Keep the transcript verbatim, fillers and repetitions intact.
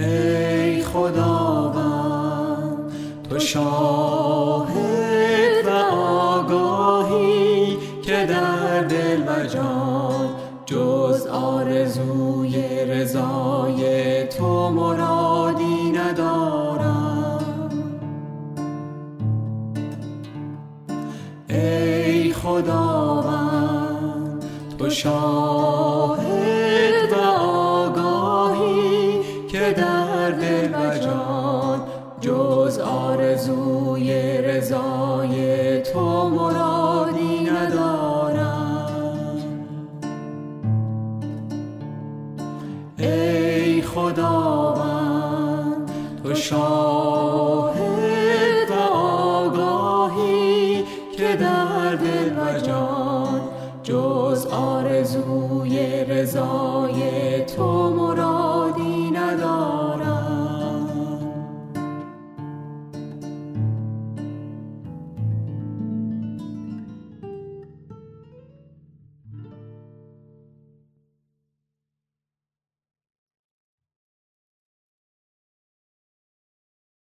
ای خداوند تو شاهد و آگاهی که در دل و جان جز آرزوی رضای تو مرادی ندارم. ای خداوند تو شاهد و آگاهی که در دل و جان جز آرزوی رضای تو مرادی ندارم. ای خداوند تو شاهد و آگاهی که در دل و جان جز آرزوی رضای